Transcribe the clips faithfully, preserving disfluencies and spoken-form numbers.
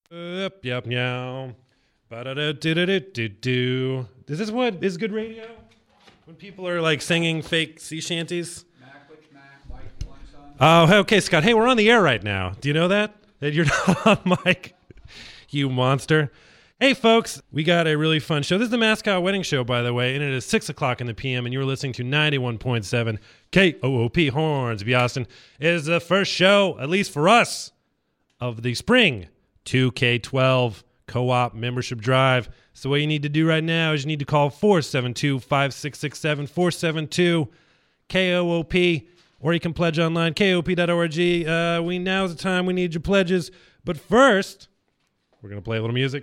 Yep, yep, meow. Ba-da-da-do-do-do-do. Is this what is good radio? When people are like singing fake sea shanties? Mac, which Mac? Mike, you want some? Oh, okay, Scott. Hey, we're on the air right now. Do you know that? That you're not on mic? You monster. Hey, folks. We got a really fun show. This is the Mascot Wedding Show, by the way, and it is six o'clock in the p m, and you're listening to ninety-one point seven K O O P Hornsby, Austin. It is the first show, at least for us, of the spring two K twelve co-op membership drive. So what you need to do right now is you need to call four seven two, five six six seven, four seven two K O O P, or you can pledge online, K O O P dot org. Uh, we now's the time we need your pledges. But first, we're going to play a little music.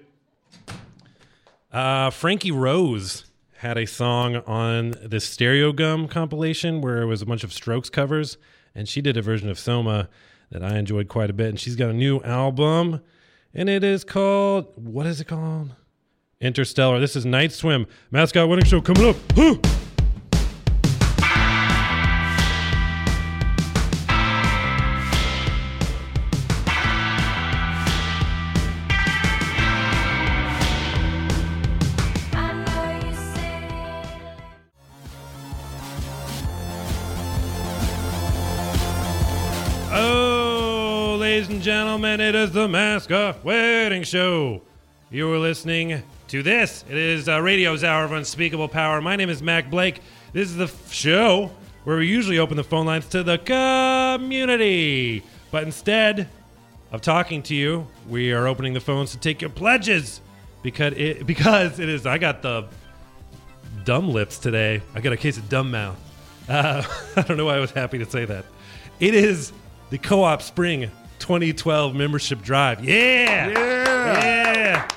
Uh, Frankie Rose had a song on the Stereo Gum compilation where it was a bunch of Strokes covers, and she did a version of Soma that I enjoyed quite a bit, and she's got a new album, and it is called, what is it called? Interstellar. This is Night Swim. Mascot Wedding Show coming up. Huh! Ladies and gentlemen, it is the Mascot Wedding Show. You are listening to this. It is uh, radio's hour of unspeakable power. My name is Mac Blake. This is the f- show where we usually open the phone lines to the community. But instead of talking to you, we are opening the phones to take your pledges. Because it, because it is, I got the dumb lips today. I got a case of dumb mouth. Uh, I don't know why I was happy to say that. It is the Co-op Spring twenty twelve membership drive. Yeah! Yeah! Yeah!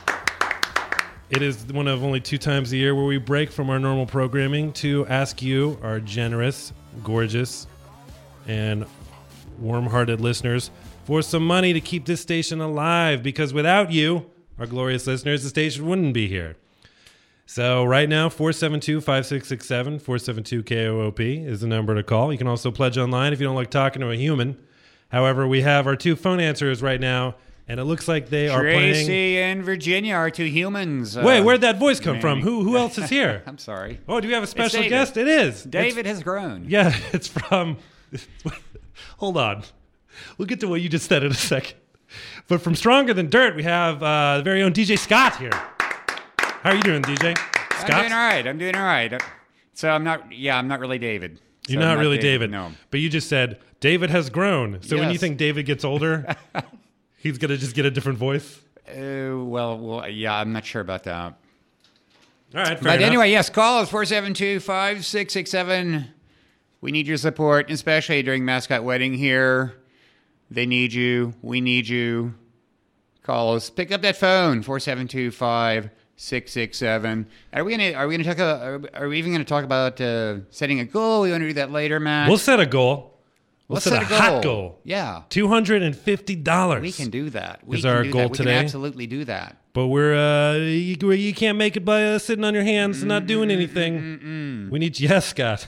It is one of only two times a year where we break from our normal programming to ask you, our generous, gorgeous, and warm-hearted listeners, for some money to keep this station alive. Because without you, our glorious listeners, the station wouldn't be here. So right now, four seven two, five six six seven, four seven two K O O P is the number to call. You can also pledge online if you don't like talking to a human. However, we have our two phone answers right now, and it looks like they are playing. Tracy and Virginia are two humans. Uh, Wait, where'd that voice come man. from? Who who else is here? I'm sorry. Oh, do we have a special David. guest? It is. David It's, has grown. yeah, it's from... Hold on. We'll get to what you just said in a second. But from Stronger Than Dirt, we have uh, the very own D J Scott here. How are you doing, D J? Scott? I'm doing all right. I'm doing all right. So I'm not, yeah, I'm not really David. So You're not, I'm really David. No. But you just said, David has grown. So when you Yes. think David gets older, he's going to just get a different voice? Uh, well, well, yeah, I'm not sure about that. All right, fair But enough. anyway, yes, call us four seven two, five six six seven. We need your support, especially during Mascot Wedding here. They need you. We need you. Call us. Pick up that phone, four seven two, five six six seven. Are we gonna? Are we gonna talk? About, are, are we even gonna talk about uh, setting a goal? We want to do that later, Matt. We'll set a goal. We'll Let's set, set a, a hot goal. goal. Yeah, two hundred fifty dollars. we can do that. We Is can our do goal that. We today? can absolutely do that. But we're uh, you, you can't make it by uh, sitting on your hands and not doing anything. Mm-mm. We need yes, Scott.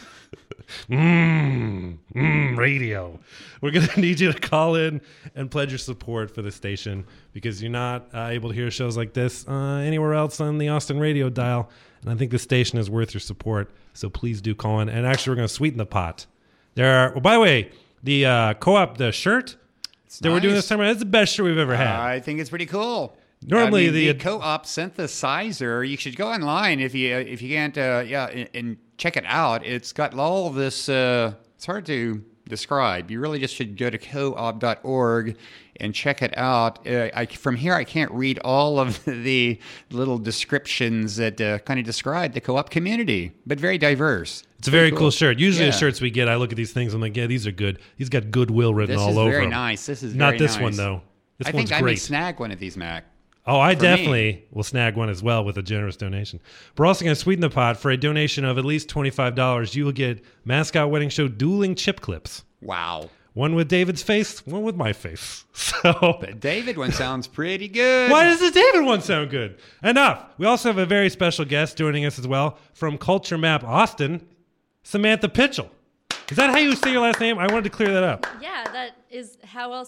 Mmm, mmm, radio. We're going to need you to call in and pledge your support for the station because you're not uh, able to hear shows like this uh, anywhere else on the Austin radio dial. And I think the station is worth your support. So please do call in. And actually, we're going to sweeten the pot. There are, well, by the way, the uh, co-op, the shirt It's that we're doing nice. this time around, it's the best shirt we've ever had. I think it's pretty cool. Normally I mean, the- the, co-op synthesizer. You should go online if you if you can't. Uh, yeah, and, and check it out. It's got all of this. Uh, it's hard to describe. You really just should go to co op dot org and check it out. Uh, I, from here, I can't read all of the little descriptions that uh, kind of describe the co-op community, but very diverse. It's a very cool. shirt. Usually Yeah. the shirts we get, I look at these things, I'm like, yeah, these are good. He's got goodwill written This all is over very them. nice. This is Not very this nice. one, though. This I one's think I may great. snag one of these, Mac. Oh, I for definitely me. will snag one as well with a generous donation. We're also going to sweeten the pot. For a donation of at least twenty-five dollars, you will get Mascot Wedding Show dueling chip clips. Wow. One with David's face, one with my face. So, The David one sounds pretty good. why does the David one sound good? Enough. We also have a very special guest joining us as well from Culture Map Austin, Samantha Pitchell. Is that how you say your last name? I wanted to clear that up. Yeah, that is how else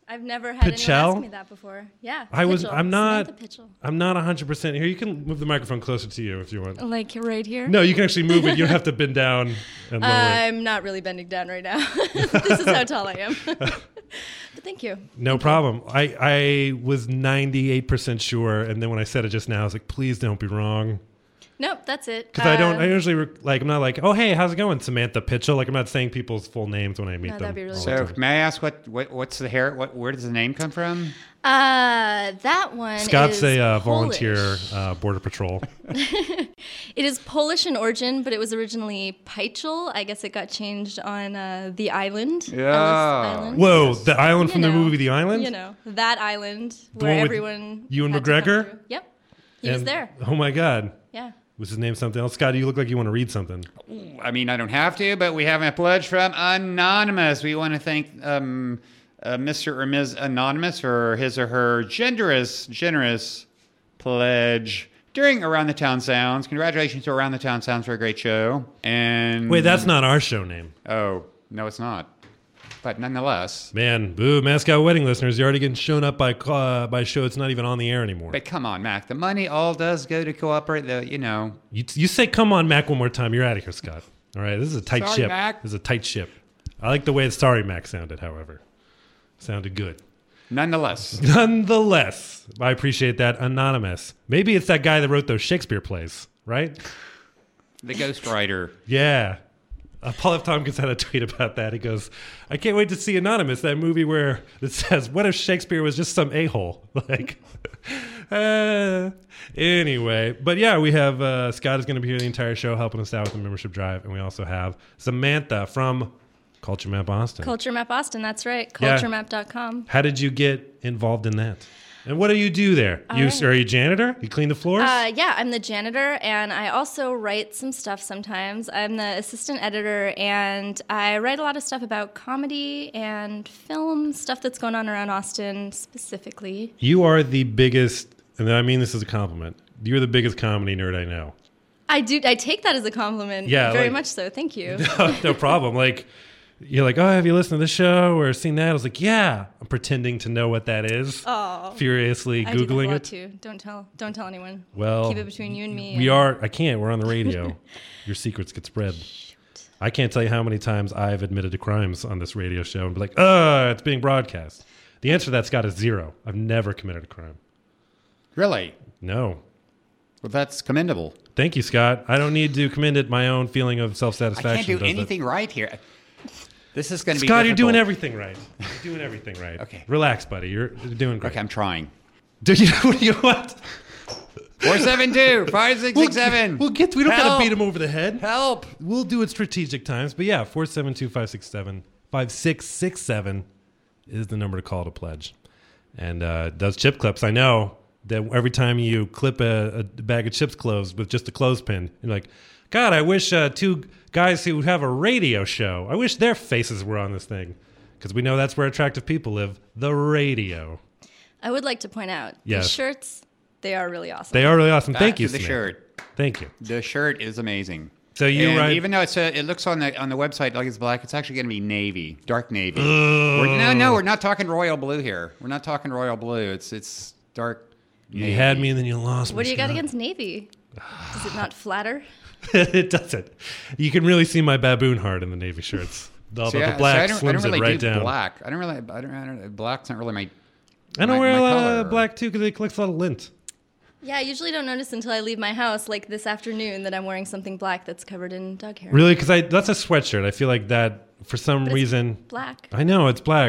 I've never had anyone Pichel? ask me that before. Yeah. I was. Pitchell. I'm not. Samantha Pitchell. I'm not one hundred percent here. You can move the microphone closer to you if you want. Like right here? No, you can actually move it. You don't have to bend down and lower it. I'm not really bending down right now. This is how tall I am. But thank you. No Thank problem. I, I was ninety-eight percent sure, and then when I said it just now, I was like, please don't be wrong. Nope, that's it. Because I don't, Uh, I usually, re- like, I'm not like, oh, hey, how's it going, Samantha Pitchell? Like, I'm not saying people's full names when I meet No, them. that'd be really all cool. the So time. may I ask what, what what's the hair? What where does the name come from? Uh, that one Scott's is a uh, Polish. volunteer uh, border patrol. It is Polish in origin, but it was originally Pychel. I guess it got changed on uh, the island. Yeah. Ellis Island. Whoa, the island You from the know, movie The Island? You know, that island The where one with everyone. Ewan had to come McGregor? through. Yep. He was And- there. Oh, my God. Yeah. Was his name something else? Scott, you look like you want to read something. I mean, I don't have to, but we have a pledge from Anonymous. We want to thank um, uh, Mister or Miz Anonymous for his or her generous, generous pledge during Around the Town Sounds. Congratulations to Around the Town Sounds for a great show. And Wait, that's not our show name. Oh, no, it's not. But nonetheless. Man, boo, Mascot Wedding listeners, you're already getting shown up by uh, by a show that's not even on the air anymore. But come on, Mac. The money all does go to cooperate. The you know. You, you say, come on, Mac, one more time. You're out of here, Scott. All right, this is a tight Sorry, ship. Mac. This is a tight ship. I like the way Sorry Mac sounded, however. Sounded good. Nonetheless. Nonetheless, I appreciate that. Anonymous. Maybe it's that guy that wrote those Shakespeare plays, right? The ghostwriter. Yeah. Uh, Paul F. Tompkins had a tweet about that. He goes, I can't wait to see Anonymous, that movie where it says, what if Shakespeare was just some a-hole? Like, uh, anyway. But yeah, we have, uh, Scott is going to be here the entire show helping us out with the membership drive. And we also have Samantha from Culture Map Austin. Culture Map Austin, that's right. Yeah. culture map dot com. How did you get involved in that? And what do you do there? All You right. Are you a janitor? You clean the floors? Uh, yeah, I'm the janitor, and I also write some stuff sometimes. I'm the assistant editor, and I write a lot of stuff about comedy and film, stuff that's going on around Austin specifically. You are the biggest, and I mean this as a compliment, you're the biggest comedy nerd I know. I do. I take that as a compliment. Yeah, very like- much so. Thank you. no, no problem. Like, you're like, oh, have you listened to the show or seen that? I was like, yeah. I'm pretending to know what that is. Oh, Furiously I do that a Googling lot it. too. Don't tell. Don't tell anyone. Well, Keep it between you and me. we and- are, I can't. We're on the radio. Your secrets get spread. I can't tell you how many times I've admitted to crimes on this radio show and be like, uh, it's being broadcast. The answer to that, Scott, is zero. I've never committed a crime. Really? No. Well, that's commendable. Thank you, Scott. I don't need to commend it my own feeling of I self-satisfaction. can't do does it? anything right here. This is going to be Scott, you're doing difficult. everything right. You're doing everything right. Okay. Relax, buddy. You're you're doing great. Okay, I'm trying. Do you know what you want? four seven two, five six six seven. We'll get. We don't gotta Help. beat him over the head. Help. We'll do it strategic times. But yeah, four seven two five six seven five six six seven is the number to call to pledge. And uh, it does chip clips. I know that every time you clip a, a bag of chips closed with just a clothespin, you're like, God, I wish uh, two guys who have a radio show, I wish their faces were on this thing. Because we know that's where attractive people live, the radio. I would like to point out Yes. these shirts. They are really awesome. They are really awesome. Back Thank you, to the Samantha. shirt. Thank you. The shirt is amazing. So you And write... even though it's a, it looks on the on the website like it's black, it's actually going to be navy, dark navy. We're, no, no, we're not talking royal blue here. We're not talking royal blue. It's it's dark. You navy. had me and then you lost me. What do you got Scott. against Navy? Does it not flatter? It doesn't. You can really see my baboon heart in the navy shirts. Although See, I- the see, black I don't, I slims don't really it right do down. black. I don't really. I don't. I don't black's not really my. I don't my- wear my a lot color. of black too because it collects a lot of lint. Yeah, I usually don't notice until I leave my house, like this afternoon, that I'm wearing something black that's covered in dog hair. Really, because I that's a sweatshirt. I feel like that for some But it's reason. black. I know it's black,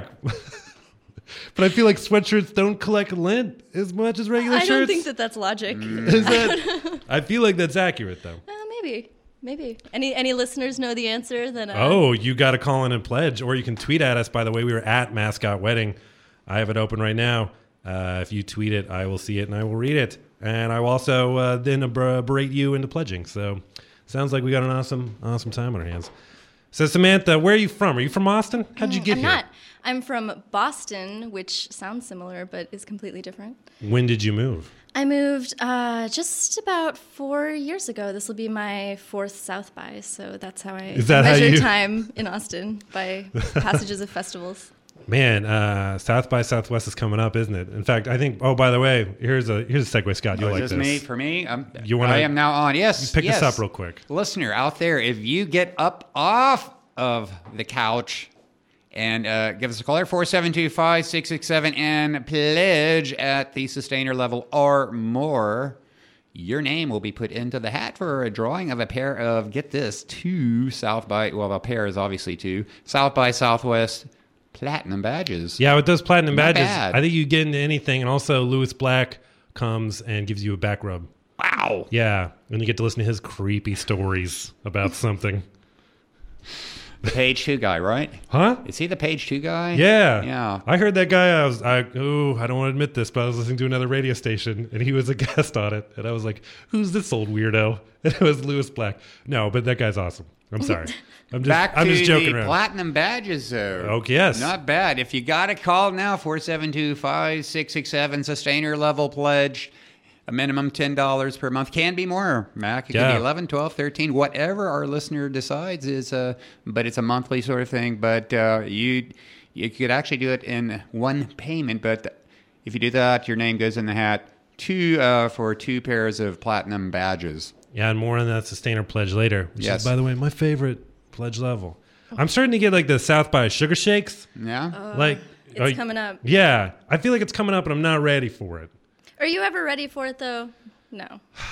but I feel like sweatshirts don't collect lint as much as regular I shirts. don't think that that's logic. Is that? I feel like that's accurate though. Uh, maybe, maybe. Any any listeners know the answer? Then uh, Oh, you got to call in and pledge, or you can tweet at us. By the way, we were at Mascot Wedding. I have it open right now. Uh, if you tweet it, I will see it and I will read it, and I will also uh, then ber- berate you into pledging. So, sounds like we got an awesome, awesome time on our hands. So, Samantha, where are you from? Are you from Austin? How'd you get I'm here? not. I'm from Boston, which sounds similar but is completely different. When did you move? I moved uh, just about four years ago. This will be my fourth South by, so that's how I Is that how measure you- time in Austin, by passages of festivals. Man, uh, South by Southwest is coming up, isn't it? In fact, I think. Oh, by the way, here's a here's a segue, Scott. You Oh, like is this? this me? For me? I'm, You wanna- I am now on. Yes. Pick yes. this up real quick. Listener out there, if you get up off of the couch and uh, give us a call, four seven two, five six six seven, and pledge at the sustainer level or more, your name will be put into the hat for a drawing of a pair of, get this, two South by, well, a pair is obviously two, South by Southwest platinum badges. Yeah, with those platinum Not badges, bad. I think you get into anything. And also, Lewis Black comes and gives you a back rub. Wow. Yeah, and you get to listen to his creepy stories about something. The page two guy, right? Huh? Is he the page two guy? Yeah. Yeah. I heard that guy. I was, I, oh, I don't want to admit this, but I was listening to another radio station and he was a guest on it. And I was like, who's this old weirdo? And it was Lewis Black. No, but that guy's awesome. I'm sorry. I'm just, Back I'm to just joking the around. platinum badges, though. Okay, yes. Not bad. If you got a call now, four seven two, five six six seven, sustainer level pledge, a minimum ten dollars per month. Can be more, Mac. It Yeah. could be eleven, twelve, thirteen, whatever our listener decides is, uh, but it's a monthly sort of thing. But uh, you, you could actually do it in one payment, but if you do that, your name goes in the hat two, uh, for two pairs of platinum badges. Yeah, and more on that sustainer pledge later. Which Yes. is, by the way, my favorite pledge level. I'm starting to get like the South by Sugar Shakes. Yeah? like It's oh, coming up. Yeah, I feel like it's coming up, and I'm not ready for it. Are you ever ready for it though? No.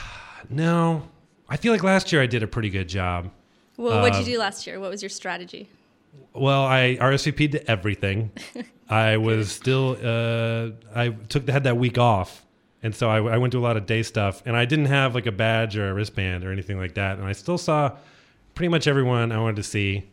No, I feel like last year I did a pretty good job. Well, what'd Uh, you do last year? What was your strategy? Well, I R S V P'd to everything. I was still, uh, I took had that week off, and so I, I went to a lot of day stuff, and I didn't have like a badge or a wristband or anything like that, and I still saw pretty much everyone I wanted to see,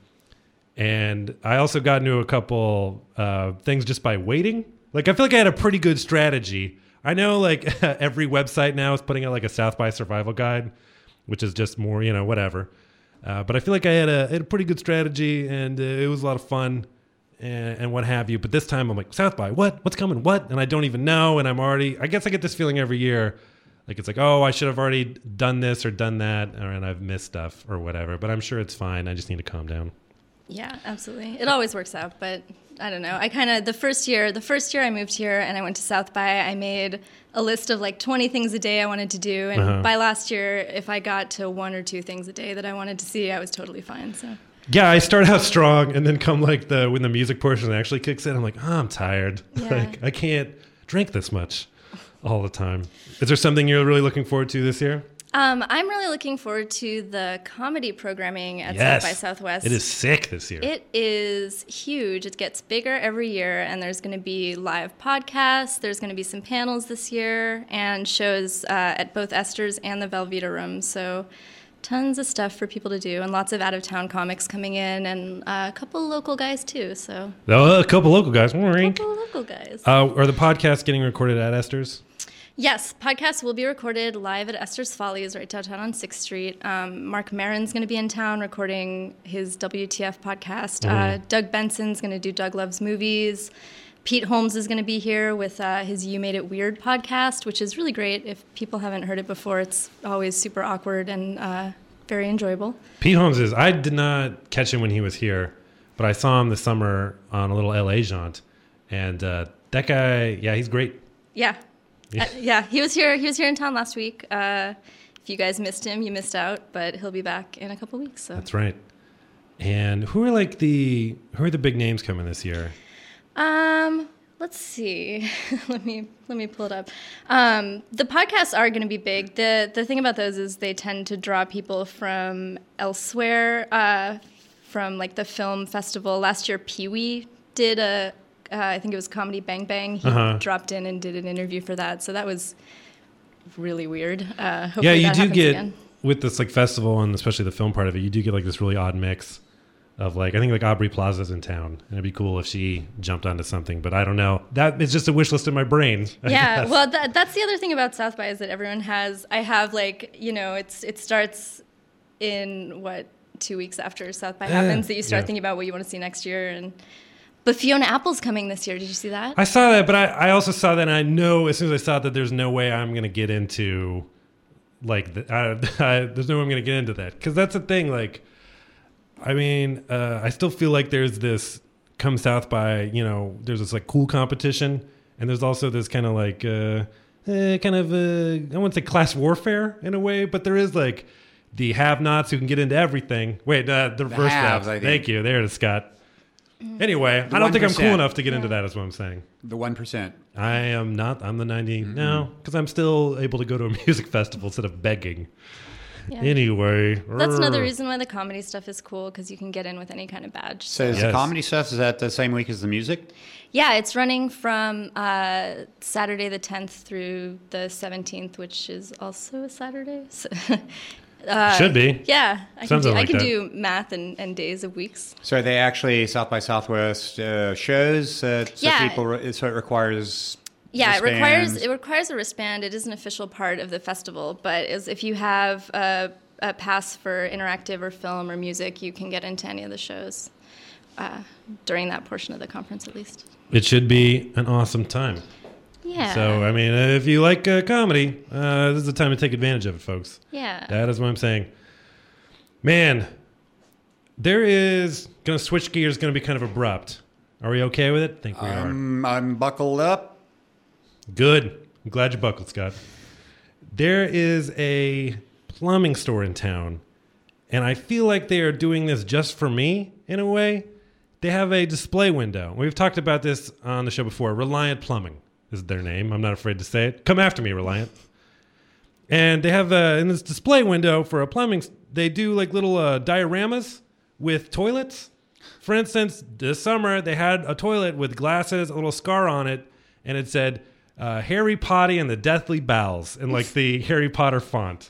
and I also got into a couple uh, things just by waiting. Like I feel like I had a pretty good strategy. I know like every website now is putting out like a South by survival guide, which is just more, you know, whatever. Uh, but I feel like I had a, had a pretty good strategy, and uh, it was a lot of fun and, and what have you. But this time I'm like, South by, what? What's coming? What? And I don't even know. And I'm already, I guess I get this feeling every year. Like it's like, oh, I should have already done this or done that, or, and I've missed stuff or whatever. But I'm sure it's fine. I just need to calm down. Yeah, absolutely. It always works out, but I don't know. I kind of the first year, the first year I moved here and I went to South by, I made a list of like twenty things a day I wanted to do, and Uh-huh. by last year, if I got to one or two things a day that I wanted to see, I was totally fine. So Yeah, I start out strong, and then come like the when the music portion actually kicks in, I'm like, oh, I'm tired. Yeah. Like I can't drink this much all the time. Is there something you're really looking forward to this year? um, I'm really looking forward to the comedy programming at Yes. South by Southwest. It is sick this year. It is huge. It gets bigger every year, and there's going to be live podcasts. There's going to be some panels this year, and shows uh, at both Esther's and the Velveeta Room. So, tons of stuff for people to do, and lots of out-of-town comics coming in, and uh, a couple local guys too. So, Oh, a couple local guys. a couple local guys. Uh, are the podcasts getting recorded at Esther's? Yes, podcasts will be recorded live at Esther's Follies right downtown on sixth Street. Um, Mark Maron's going to be in town recording his W T F podcast. Uh, Doug Benson's going to do Doug Loves Movies. Pete Holmes is going to be here with uh, his You Made It Weird podcast, which is really great. If people haven't heard it before, it's always super awkward and uh, very enjoyable. Pete Holmes is. I did not catch him when he was here, but I saw him this summer on a little L A jaunt, and uh, that guy, yeah, he's great. Yeah. Yeah. Uh, yeah, he was here. He was here in town last week. Uh, if you guys missed him, you missed out. But he'll be back in a couple weeks. So. That's right. And who are like the who are the big names coming this year? Um, let's see. let me let me pull it up. Um, the podcasts are going to be big. the The thing about those is they tend to draw people from elsewhere, uh, from like the film festival. Last year, Pee Wee did a. Uh, I think it was Comedy Bang Bang. He Uh-huh. dropped in and did an interview for that. So that was really weird. Uh, hopefully Yeah, you that do happens get again. with this like festival and especially the film part of it. You do get like this really odd mix of like I think like Aubrey Plaza's in town, and it'd be cool if she jumped onto something. But I don't know. That is just a wish list in my brain. I Yeah, guess. well, that, that's the other thing about South by is that everyone has. I have like you know, it's it starts in what two weeks after South by Yeah, happens that you start yeah. thinking about what you want to see next year. And but Fiona Apple's coming this year. Did you see that? I saw that, but I, I also saw that, and I know as soon as I saw that, there's no way I'm going to get into, like, the, I, I, there's no way I'm going to get into that. Because that's the thing, like, I mean, uh, I still feel like there's this come South by, you know, there's this like cool competition, and there's also this kind of like uh, uh, kind of uh, I wouldn't say class warfare in a way, but there is like the have-nots who can get into everything. Wait, uh, the reverse haves, that. I think. Thank you. There it is, Scott. Anyway, The I don't think I'm cool one percent. enough to get into that, is what I'm saying. The one percent. I am not. I'm the ninety. No, because I'm still able to go to a music festival instead of begging. Yeah. Anyway. That's another Rrr. reason why the comedy stuff is cool, because you can get in with any kind of badge. So is Yes. the comedy stuff, is that the same week as the music? Yeah, it's running from uh, Saturday the tenth through the seventeenth, which is also a Saturday. So, uh, Should be. Yeah, I can, Sounds do, like I can that. do math and, and days of weeks. So are they actually South by Southwest uh, shows? Uh, so Yeah. people, re- so it requires. Yeah, it requires wristbands? it requires a wristband. It is an official part of the festival, but is if you have a, a pass for interactive or film or music, you can get into any of the shows uh, during that portion of the conference, at least. It should be an awesome time. Yeah. So, I mean, if you like uh, comedy, uh, this is the time to take advantage of it, folks. yeah. That is what I'm saying. Man, there is going to switch gears, going to be kind of abrupt. Are we okay with it? I think we are. Um, I'm buckled up. Good. I'm glad you buckled, Scott. There is a plumbing store in town, and I feel like they are doing this just for me, in a way. They have a display window. We've talked about this on the show before. Reliant Plumbing is their name. I'm not afraid to say it. Come after me, Reliant. And they have uh, in this display window for a plumbing, they do like little uh, dioramas with toilets. For instance, this summer they had a toilet with glasses, a little scar on it, and it said uh, Harry Potty and the Deathly Bowels in like the Harry Potter font.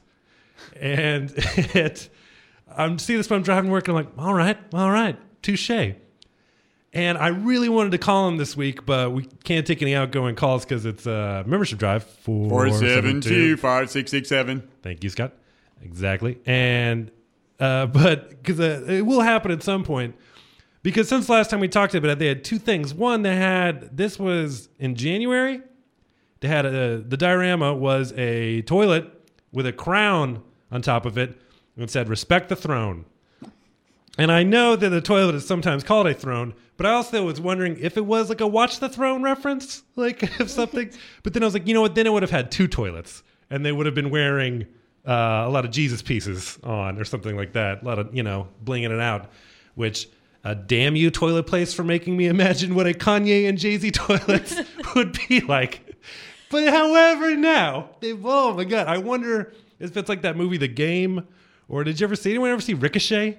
And it, I'm seeing this when I'm driving to work, and I'm like, all right, all right, touche. And I really wanted to call him this week, but we can't take any outgoing calls because it's a membership drive. Four seven two five six six seven. Thank you, Scott. Exactly. And, uh, but, because uh, it will happen at some point. Because since last time we talked about it, they had two things. One, they had, this was in January. They had a, the diorama was a toilet with a crown on top of it. And it said, respect the throne. And I know that the toilet is sometimes called a throne, but I also was wondering if it was like a Watch the Throne reference, like if something. But then I was like, you know what? Then it would have had two toilets, and they would have been wearing uh, a lot of Jesus pieces on or something like that. A lot of, you know, blinging it out, which, uh, damn you, toilet place, for making me imagine what a Kanye and Jay-Z toilet would be like. But however, now, they've, oh my God, I wonder if it's like that movie, The Game, or did you ever see, anyone ever see Ricochet?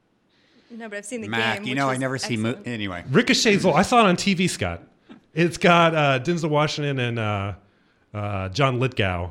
No, but I've seen the Mac, game. you which know, I is never see. Mo- excellent. anyway. Ricochet's old. I saw it on T V, Scott. It's got uh, Denzel Washington and uh, uh, John Lithgow.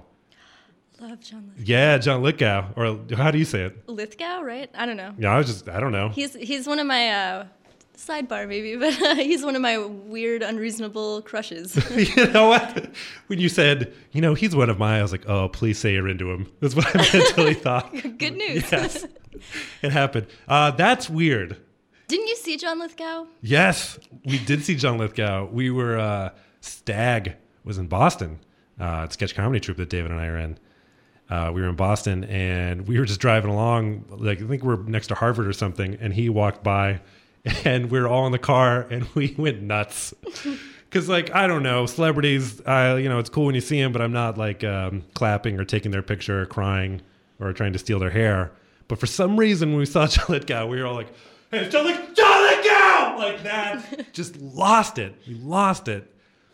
Love John Lithgow. Yeah, John Lithgow. Or how do you say it? Lithgow, right? I don't know. Yeah, I was just, I don't know. He's he's one of my uh, sidebar maybe, but uh, he's one of my weird, unreasonable crushes. You know what? When you said, you know, he's one of my, I was like, oh, please say you're into him. That's what I mentally thought. Good news. Yes, it happened. Uh, that's weird. Didn't you see John Lithgow? Yes, we did see John Lithgow. We were, uh, Stag was in Boston, uh, sketch comedy troupe that David and I are in. Uh, we were in Boston, and we were just driving along. Like, I think we were next to Harvard or something, and he walked by, and we were all in the car, and we went nuts. Because, like, I don't know, celebrities, uh, you know, it's cool when you see them, but I'm not, like, um, clapping or taking their picture or crying or trying to steal their hair. But for some reason, when we saw John Lithgow, we were all like, hey, it's John Lithgow! John Lithgow! Like that. Just lost it. We lost it.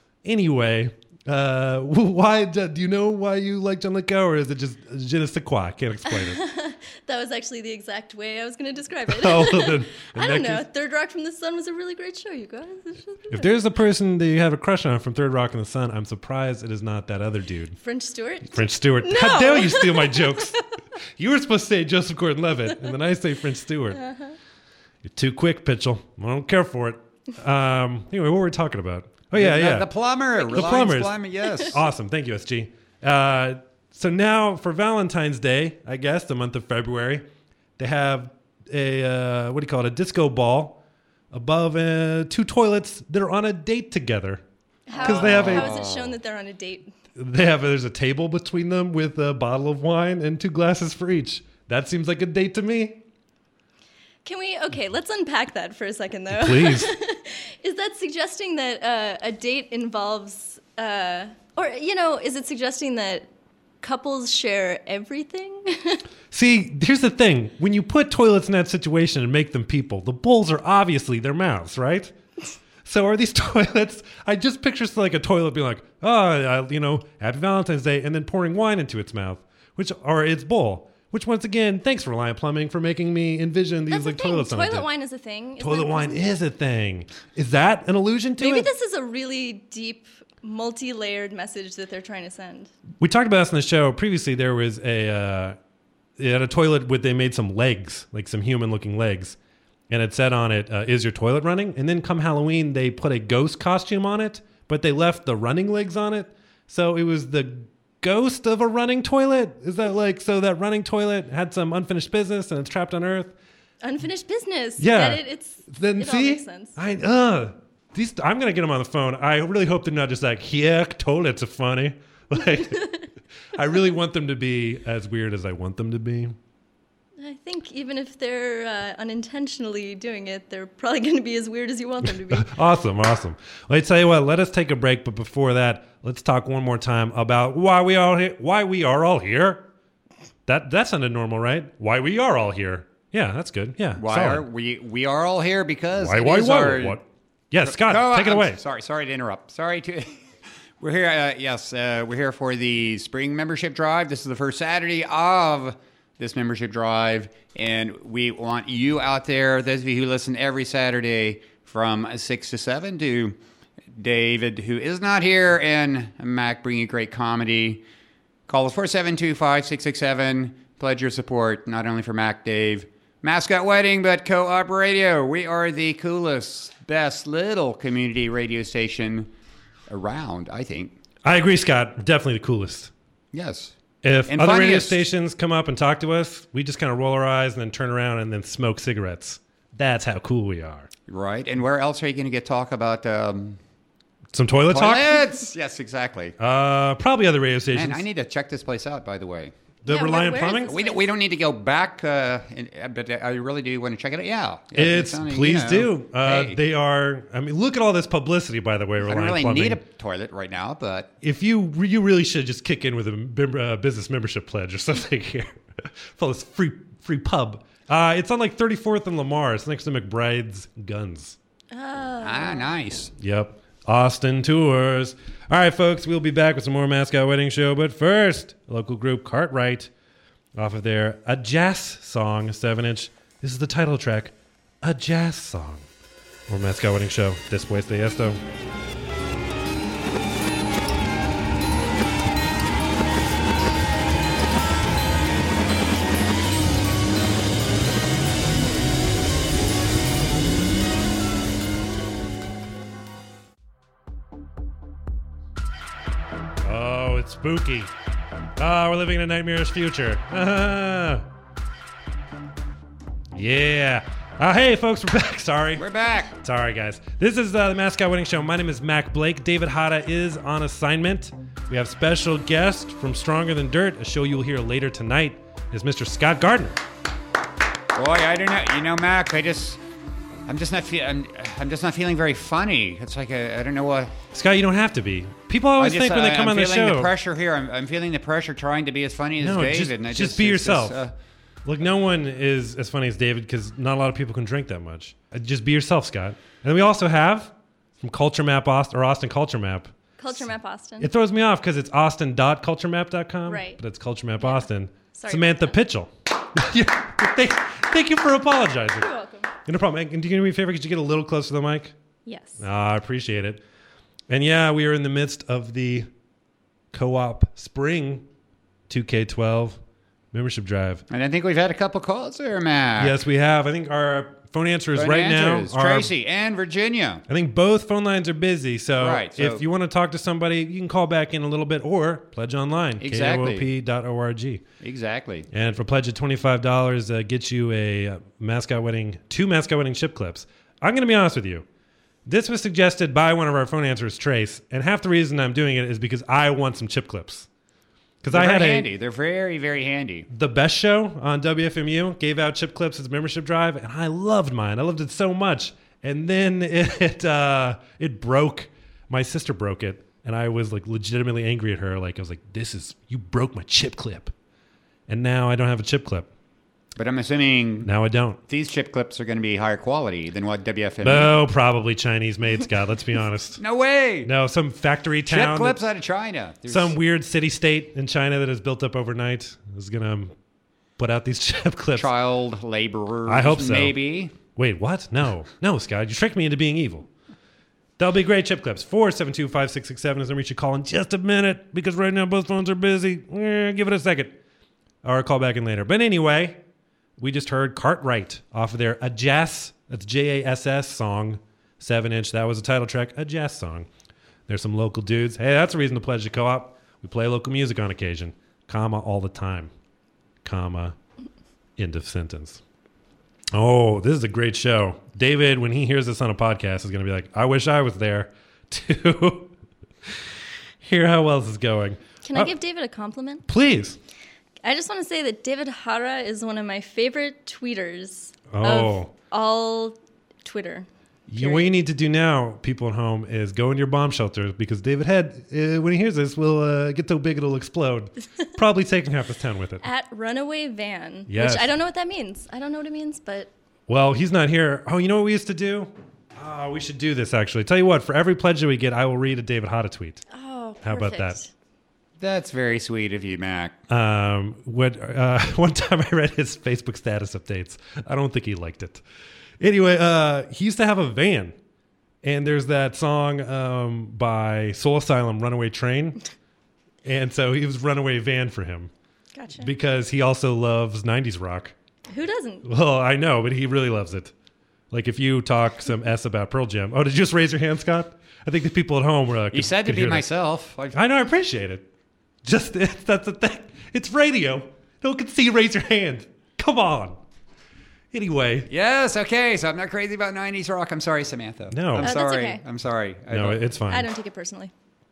Anyway, uh, why do you know why you like John Lithgow, or is it just je ne sais quoi? I can't explain it. That was actually the exact way I was going to describe it. Oh, well, then, in I don't that know. case- Third Rock from the Sun was a really great show, you guys. If there's a person that you have a crush on from Third Rock in the Sun, I'm surprised it is not that other dude, French Stewart? French Stewart. No. How dare you steal my jokes? You were supposed to say Joseph Gordon-Levitt, and then I say French Stewart. Uh-huh. You're too quick, Pitchell. I don't care for it. Um, anyway, what were we talking about? Oh, yeah, The- yeah. The plumber. The Reliance plumbers. Plumber, yes. Awesome. Thank you, S G. Uh, so now for Valentine's Day, I guess, the month of February, they have a, uh, what do you call it, a disco ball above uh, two toilets that are on a date together. How, they have a- how is it shown that they're on a date? They have, there's a table between them with a bottle of wine and two glasses for each. That seems like a date to me. Can we, okay, let's unpack that for a second, though. Please. Is that suggesting that uh, a date involves, uh, or, you know, is it suggesting that couples share everything? See, here's the thing. When you put toilets in that situation and make them people, the bowls are obviously their mouths, right? So are these toilets? I just picture like a toilet being like, oh, uh, you know, happy Valentine's Day, and then pouring wine into its mouth, which or its bowl. Which once again, thanks Reliant Plumbing for making me envision these That's like the thing. toilets. on a Toilet dip. wine is a thing. Isn't Toilet it? wine Isn't it? is a thing. Is that an allusion to Maybe it? this is a really deep, multi-layered message that they're trying to send. We talked about this on the show previously. There was a uh, it had a toilet where they made some legs, like some human-looking legs, and it said on it, uh, "Is your toilet running?" And then come Halloween, they put a ghost costume on it, but they left the running legs on it, so it was the ghost of a running toilet. Is that like so? That running toilet had some unfinished business and it's trapped on Earth. Unfinished business. Yeah. Get it? It's, Then it see, all makes sense. I uh these. I'm gonna get them on the phone. I really hope they're not just like, yeah, toilets are funny. Like, I really want them to be as weird as I want them to be. I think even if they're uh, unintentionally doing it, they're probably going to be as weird as you want them to be. Awesome, awesome. Well, I tell you what, let us take a break, but before that, let's talk one more time about why we all he- why we are all here. That that sounded normal, right? Why we are all here. Yeah, that's good. Yeah. Why solid. are we? We are all here because Why it why is why our- what? Yeah, Scott, Oh, take it I'm away. Sorry, sorry to interrupt. Sorry to. We're here. Uh, yes, uh, we're here for the spring membership drive. This is the first Saturday of this membership drive, and we want you out there. Those of you who listen every Saturday from six to seven to David, who is not here, and Mac bringing great comedy. Call us four seven two five six six seven. Pledge your support not only for Mac, Dave, Mascot Wedding, but Co-op Radio. We are the coolest, best little community radio station around, I think. I agree, Scott. Definitely the coolest. Yes. If And other radio funniest. stations come up and talk to us, we just kind of roll our eyes and then turn around and then smoke cigarettes. That's how cool we are. Right. And where else are you going to get talk about um, Some toilet talk? toilets? Yes, exactly. Uh, probably other radio stations. Man, I need to check this place out, by the way. the Yeah, Reliant where- where is Plumbing? this? We don't, we don't need to go back, uh, in, but I really do want to check it out. Yeah. Yeah, It's sounding, please you know, do. Uh, hey, They are. I mean, look at all this publicity. By the way, I Reliant don't really Plumbing. need a toilet right now, but If you you really should just kick in with a mem- uh, business membership pledge or something here for this free free pub. Uh, it's on like thirty-fourth and Lamar. It's next to McBride's Guns. ah, nice. Yep. Austin Tours. All right, folks, we'll be back with some more Mascot Wedding Show. But first, local group Cartwright off of their A Jazz Song seven inch. This is the title track, A Jazz Song. More Mascot Wedding Show. Después de esto. Oh, it's spooky. Ah, we're living in a nightmarish future. Ah. Yeah. Uh, hey, folks, we're back. Sorry. We're back. Sorry, guys. This is uh, the Mascot Wedding Show. My name is Mac Blake. David Hata is on assignment. We have special guest from Stronger Than Dirt, a show you will hear later tonight, is Mister Scott Gardner. Boy, I don't know. You know, Mac, I just, I'm just not feeling, I'm, I'm just not feeling very funny. It's like a, I don't know what. Scott, you don't have to be. People always I just, think when they I- come I'm on the feeling show. the pressure here. I'm, I'm feeling the pressure trying to be as funny as No, David. just, and I just be it's yourself. uh, Look, no one is as funny as David because not a lot of people can drink that much. Uh, Just be yourself, Scott. And then we also have from Culture Map Austin, or Austin Culture Map. Culture Map Austin. It throws me off because it's austin dot culture map dot com. Right. But it's Culture Map Austin. Sorry Samantha about that. Pitchell. Yeah, thank, thank you for apologizing. You're welcome. No problem. And do you do me a favor? Could you get a little closer to the mic? Yes. Ah, I appreciate it. And yeah, we are in the midst of the Co-op Spring two K twelve membership drive. And I think we've had a couple calls there, Mac. Yes, we have. I think our phone answers Phone right answers, now are. Tracy and Virginia. I think both phone lines are busy. So, Right, so- if you want to talk to somebody, you can call back in a little bit or pledge online. Exactly. K O O P dot org. Exactly. And for pledge of twenty-five dollars, uh, get you a uh, mascot wedding, two mascot wedding chip clips. I'm going to be honest with you. This was suggested by one of our phone answers, Trace, and half the reason I'm doing it is because I want some chip clips. Because They're I had very a handy. They're very, very handy. the best show on W F M U gave out chip clips as membership drive, and I loved mine. I loved it so much. And then it it, uh, it broke. My sister broke it, and I was like legitimately angry at her. Like I was like, "This is you broke my chip clip," and now I don't have a chip clip. But I'm assuming Now I don't. these chip clips are going to be higher quality than what W F M. No, probably Chinese made, Scott. Let's be honest. No way. No, some factory Chip town. clips out of China. There's- Some weird city state in China that has built up overnight is gonna put out these chip clips. child laborers. I hope so. Maybe. Wait, what? No, no, Scott, you tricked me into being evil. That'll be great. Chip clips. four seven two, five six six seven is the number you should call in just a minute because right now both phones are busy. Eh, give it a second, or call back in later. But anyway, we just heard Cartwright off of their A Jazz, that's J A S S song, seven inch. That was a title track, A Jazz song. There's some local dudes. Hey, that's a reason to pledge to co-op. We play local music on occasion, comma, all the time, comma, end of sentence. Oh, this is a great show. David, when he hears this on a podcast, is going to be like, I wish I was there to hear how well this is going. Can I Oh, give David a compliment? Please. I just want to say that David Hara is one of my favorite tweeters Oh. of all Twitter. You, what you need to do now, people at home, is go in your bomb shelter because David Head, uh, when he hears this, will uh, get so big it'll explode. Probably taking half his town with it. At Runaway Van, Yes. which I don't know what that means. I don't know what it means, but Well, he's not here. Oh, you know what we used to do? Oh, we should do this, actually. Tell you what, for every pledge that we get, I will read a David Hada tweet. oh, perfect. How about that? That's very sweet of you, Mac. Um, what, uh, one time I read his Facebook status updates. I don't think he liked it. Anyway, uh, he used to have a van. And there's that song um, by Soul Asylum, Runaway Train. And so he was Runaway Van for him Gotcha. because he also loves nineties rock. Who doesn't? Well, I know, but he really loves it. Like if you talk some S about Pearl Jam. Oh, did you just raise your hand, Scott? I think the people at home were like, You said to be myself. Like, I know, I appreciate it. Just it's, that's the thing. It's radio. No one can see you raise your hand. Come on. Anyway, yes, okay, so I'm not crazy about nineties rock. I'm sorry, Samantha. No. I'm Oh, that's sorry. okay. I'm sorry. I no, don't- it's fine. I don't take it personally.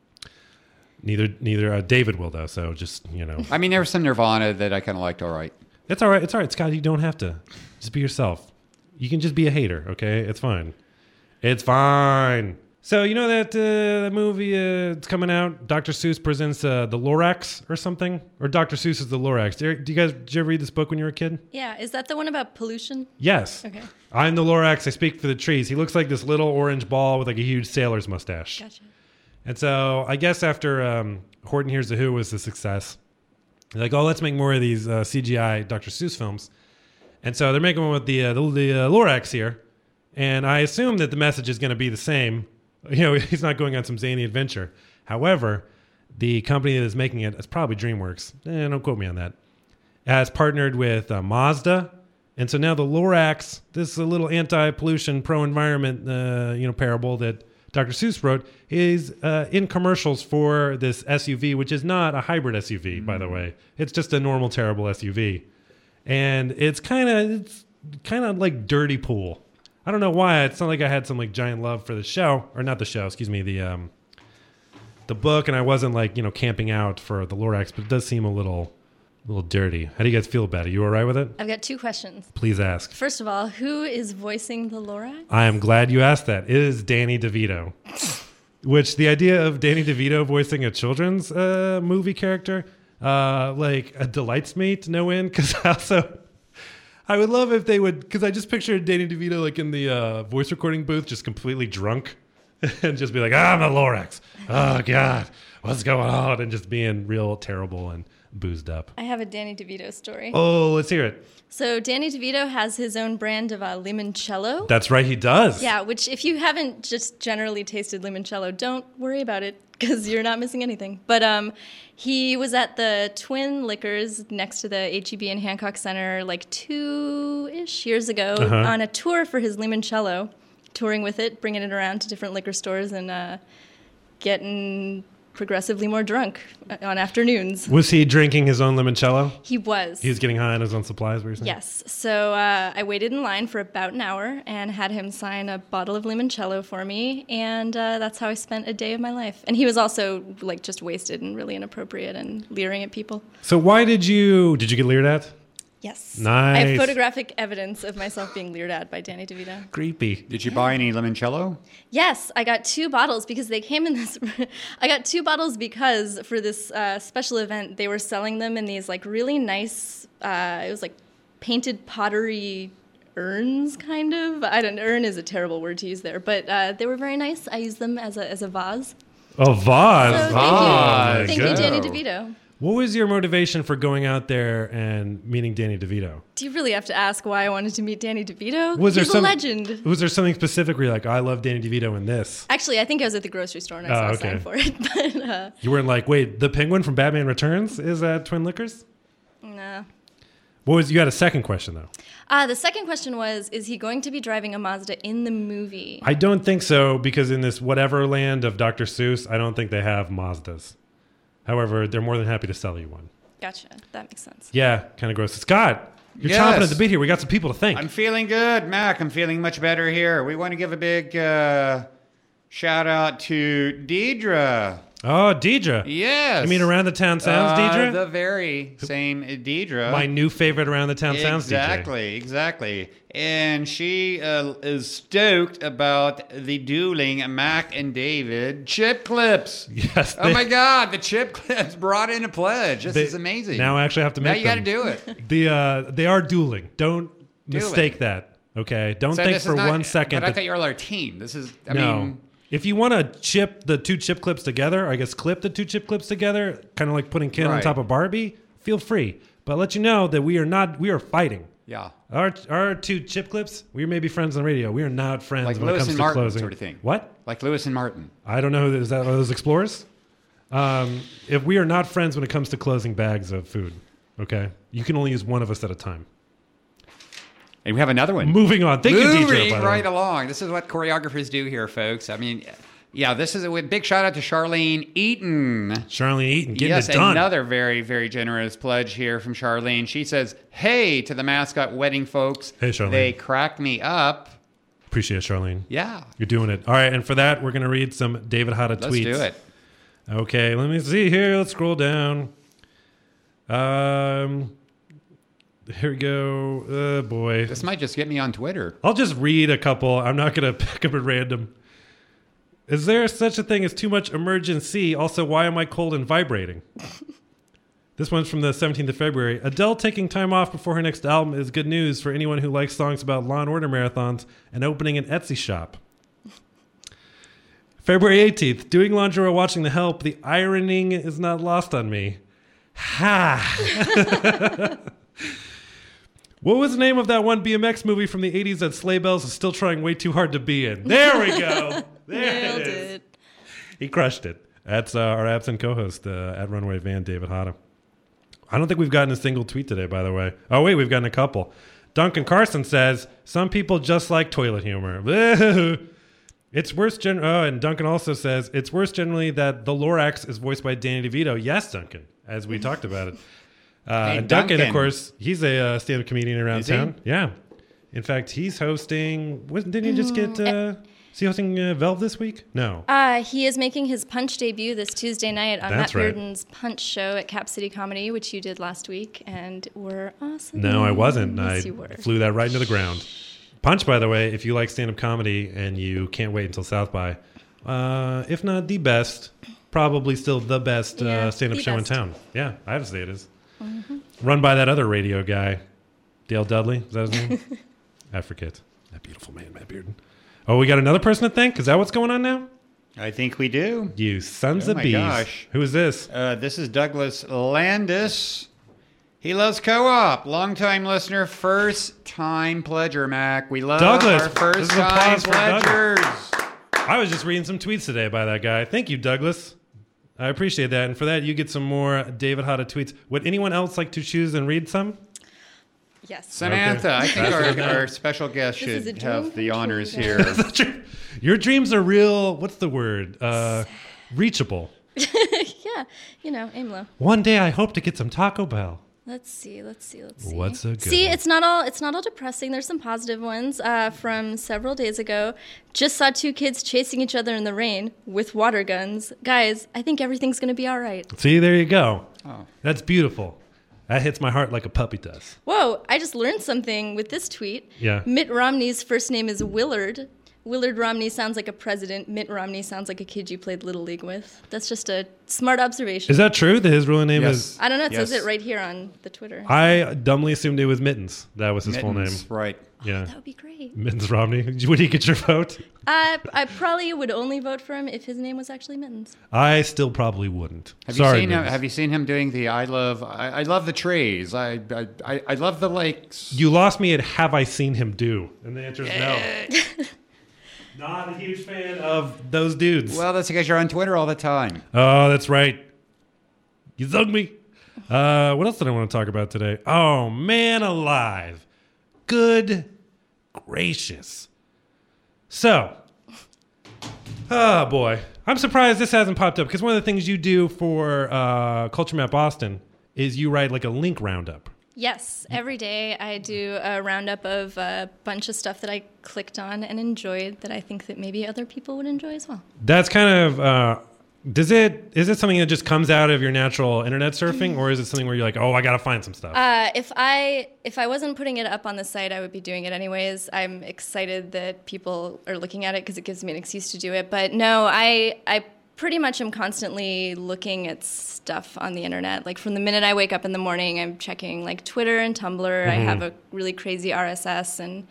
Neither neither uh, David will though. So just you know, I mean, there was some Nirvana that I kind of liked, all right. it's all right. It's all right, Scott. You don't have to. Just be yourself. You can just be a hater. Okay, it's fine. It's fine. So you know that uh, that movie uh, it's coming out. Doctor Seuss presents uh, the Lorax or something, or Doctor Seuss is the Lorax. Do you, do you guys did you ever read this book when you were a kid? Yeah, is that the one about pollution? Yes. Okay. I'm the Lorax. I speak for the trees. He looks like this little orange ball with like a huge sailor's mustache. Gotcha. And so I guess after um, Horton Hears the Who was a success, they're like, oh, let's make more of these uh, C G I Doctor Seuss films. And so they're making one with the uh, the, the uh, Lorax here. And I assume that the message is going to be the same. You know, he's not going on some zany adventure. However, the company that is making it, it's probably DreamWorks. Eh, don't quote me on that. Has partnered with uh, Mazda. And so now the Lorax, this is a little anti-pollution, pro-environment, uh, you know, parable that Doctor Seuss wrote, is uh, in commercials for this S U V, which is not a hybrid S U V, mm-hmm. by the way. It's just a normal, terrible S U V. And it's kind of it's kind of like Dirty Pool. I don't know why. It's not like I had some like giant love for the show, or not the show, excuse me, the um, the book, and I wasn't like, you know, camping out for the Lorax, but it does seem a little a little dirty. How do you guys feel about it? You all right with it? I've got two questions. Please ask. First of all, who is voicing the Lorax? I am glad you asked that. It is Danny DeVito. Which the idea of Danny DeVito voicing a children's uh, movie character uh, like uh, delights me to no end, because also I would love if they would, because I just pictured Danny DeVito like in the uh, voice recording booth, just completely drunk, and just be like, "I'm the Lorax. Oh God, what's going on?" and just being real terrible and boozed up. I have a Danny DeVito story. Oh, let's hear it. So Danny DeVito has his own brand of uh, limoncello. That's right, he does. Yeah, which if you haven't just generally tasted limoncello, don't worry about it because you're not missing anything. But um, he was at the Twin Liquors next to the H E B in Hancock Center like two-ish years ago Uh-huh. on a tour for his limoncello, touring with it, bringing it around to different liquor stores and uh, getting progressively more drunk on afternoons. Was he drinking his own limoncello? He was. He was getting high on his own supplies, what you're saying? Yes. So uh, I waited in line for about an hour and had him sign a bottle of limoncello for me, and uh, that's how I spent a day of my life. And he was also like just wasted and really inappropriate and leering at people. So why did you, did you get leered at? Yes. Nice. I have photographic evidence of myself being leered at by Danny DeVito. Creepy. Did you buy any limoncello? Yes, I got two bottles because they came in this. I got two bottles because for this uh, special event, they were selling them in these like really nice, uh, it was like painted pottery urns, kind of. I don't urn is a terrible word to use there, but uh, they were very nice. I used them as a, as a vase. Oh, vase. So thank Vase. you. Thank Go. you, Danny DeVito. What was your motivation for going out there and meeting Danny DeVito? Do you really have to ask why I wanted to meet Danny DeVito? Was there He's some, a legend. Was there something specific where you're like, I love Danny DeVito in this? Actually, I think I was at the grocery store and I Oh, saw a okay. sign for it. But uh, You weren't like, wait, the penguin from Batman Returns is at Twin Liquors? nah. What was, you had a second question, though. Uh, the second question was, is he going to be driving a Mazda in the movie? I don't think so, because in this whatever land of Doctor Seuss, I don't think they have Mazdas. However, they're more than happy to sell you one. Gotcha. That makes sense. Yeah, kind of gross. Scott, you're Yes. chomping at the bit here. We got some people to thank. I'm feeling good, Mac. I'm feeling much better here. We want to give a big uh, shout out to Deidre. Oh, Deidre. Yes. You mean Around the Town Sounds, Uh, Deidre? The very same Deidre. My new favorite Around the Town Sounds D J. Exactly, exactly. And she uh, is stoked about the dueling Mac and David chip clips. Yes. Oh they- my God, the chip clips brought in a pledge. This they- is amazing. Now I actually have to Now make you got to them. do it. The uh, they are dueling. Don't mistake that. Okay. Don't So think this for is not- one second. But I that- thought you were our team. This is, I no. mean, If you want to chip the two chip clips together, I guess clip the two chip clips together, kind of like putting Ken on Right. top of Barbie. Feel free, but I'll let you know that we are not. We are fighting. yeah. Our our two chip clips. We may be friends on the radio. We are not friends Like when Lewis it comes and to Martin closing. sort of thing. What? Like Lewis and Martin. I don't know. Who is that? Are those explorers? Um, if we are not friends when it comes to closing bags of food, okay, you can only use one of us at a time. And we have another one. Moving on. Thank you, D J. Moving by the way. right along. This is what choreographers do here, folks. I mean, yeah, this is a big shout out to Charlene Eaton. Charlene Eaton getting Yes, it done. another very, very generous pledge here from Charlene. She says, hey, to the mascot wedding folks. Hey, Charlene. They crack me up. Appreciate it, Charlene. Yeah. You're doing it. All right, and for that, we're going to read some David Hatta Let's tweets. do it. Okay, let me see here. Let's scroll down. Um, here we go. Oh, boy. This might just get me on Twitter. I'll just read a couple. I'm not going to pick up at random. Is there such a thing as too much emergency? Also, why am I cold and vibrating? This one's from the seventeenth of February. Adele taking time off before her next album is good news for anyone who likes songs about Law and Order marathons and opening an Etsy shop. February eighteenth. Doing laundry while watching The Help. The ironing is not lost on me. Ha! What was the name of that one B M X movie from the eighties that Sleigh Bells is still trying way too hard to be in? There we go. There Nailed it is. it. He crushed it. That's uh, our absent co-host uh, at Runway Van, David Hatta. I don't think we've gotten a single tweet today, by the way. Oh, wait, we've gotten a couple. Duncan Carson says, some people just like toilet humor. It's worse gen- Oh, and Duncan also says, it's worse generally that the Lorax is voiced by Danny DeVito. Yes, Duncan, as we talked about it. Uh, Hey, and Duncan, Duncan. of course, he's a uh, stand-up comedian around Is he? town. Yeah. In fact, he's hosting... Wasn't, didn't he just get... Uh, is he hosting uh, Velv this week? No. Uh, he is making his Punch debut this Tuesday night on That's Matt right. Bearden's Punch show at Cap City Comedy, which you did last week, and were awesome. No, I wasn't. Yes, I you were. flew that right into the ground. Punch, by the way, if you like stand-up comedy and you can't wait until South by, uh, if not the best, probably still the best Yeah, uh, stand-up the show best. in town. Yeah, I have to say it is. Run by that other radio guy, Dale Dudley. Is that his name? I forget. That beautiful man, Matt Bearden. Oh, we got another person to thank? Is that what's going on now? I think we do. You sons Oh of my bees. gosh. Who is this? Uh, this is Douglas Landis. He loves co-op. Longtime listener, first-time pledger, Mac. We love Douglas, our this is first-time applause for Douglas. pledgers. I was just reading some tweets today by that guy. Thank you, Douglas. I appreciate that. And for that, you get some more David Hatta tweets. Would anyone else like to choose and read some? Yes. Samantha, Okay. I think That's our, okay. our special guest This is should a dream have the come honors true, here. Your dreams are real, what's the word? Uh, reachable. Yeah, you know, aim low. One day I hope to get some Taco Bell. Let's see. Let's see. Let's see. What's a good See, one? it's not all. It's not all depressing. There's some positive ones uh, from several days ago. Just saw two kids chasing each other in the rain with water guns. Guys, I think everything's gonna be all right. See, there you go. Oh. That's beautiful. That hits my heart like a puppy does. Whoa, I just learned something with this tweet. Yeah. Mitt Romney's first name is Willard. Willard Romney sounds like a president. Mitt Romney sounds like a kid you played Little League with. That's just a smart observation. Is that true that his real name Yes. is... I don't know. It Yes. says it right here on the Twitter. I dumbly assumed it was Mittens. That was his full name. Mittens, right. Yeah. That would be great. Mittens Romney. Would he get your vote? I, I probably would only vote for him if his name was actually Mittens. I still probably wouldn't. Have Sorry, you seen him? Mittens. Have you seen him doing the I love I, I love the trees. I, I I I love the lakes. You lost me at have I seen him do? And the answer is no. Not a huge fan of those dudes. Well, that's because you're on Twitter all the time. Oh, that's right. You zug me. Uh, what else did I want to talk about today? Oh, man alive. Good gracious. So, oh boy. I'm surprised this hasn't popped up because one of the things you do for uh, Culture Map Austin is you write like a link roundup. Yes, every day I do a roundup of a bunch of stuff that I clicked on and enjoyed that I think that maybe other people would enjoy as well. That's kind of... Uh, Does it is it something that just comes out of your natural internet surfing, or is it something where you're like, oh, I gotta find some stuff? Uh, if I if I wasn't putting it up on the site, I would be doing it anyways. I'm excited that people are looking at it because it gives me an excuse to do it. But no, I I pretty much am constantly looking at stuff on the internet. Like from the minute I wake up in the morning, I'm checking like Twitter and Tumblr. Mm-hmm. I have a really crazy R S S and.